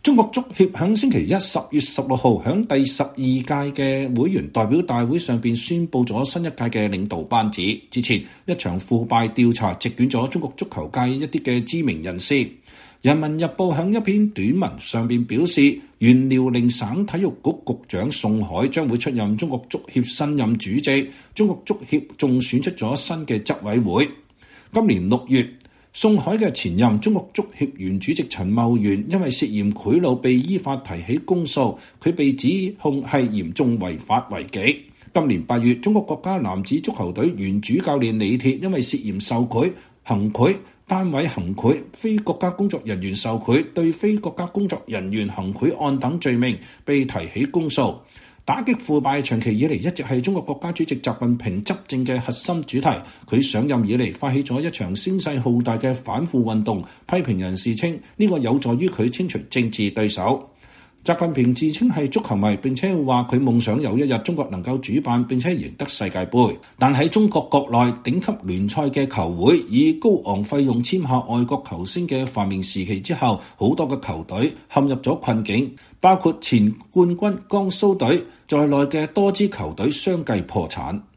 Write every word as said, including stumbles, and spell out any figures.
中國足協喺星期一十月十六號喺第十二屆嘅會員代表大會上邊宣布咗新一屆嘅領導班子。之前一場腐敗調查席捲咗中國足球界一啲嘅知名人士。人民日報喺一篇短文上邊表示，原遼寧省體育局局長宋海將會出任中國足協新任主席。中國足協仲選出咗新嘅執委會。今年六月，宋海嘅前任中國足協原主席陳茂源因為涉嫌賄賂被依法提起公訴，佢被指控係嚴重違法違紀。今年八月，中國國家男子足球隊原主教練李鐵因為涉嫌受賄、行賄、單位行賄、非國家工作人員受賄、對非國家工作人員行賄案等罪名被提起公訴。打擊腐敗長期以嚟一直係中國國家主席習近平執政嘅核心主題。佢上任以嚟發起咗一場聲勢浩大嘅反腐運動，批評人士稱呢個有助於佢清除政治對手。習近平自稱係足球迷，並且話佢夢想有一日中國能夠主辦並且贏得世界盃。但喺中國國內頂級聯賽嘅球會以高昂費用簽下外國球星嘅繁榮時期之後，好多嘅球隊陷入咗困境，包括前冠軍江蘇隊在內嘅多支球隊相繼破產。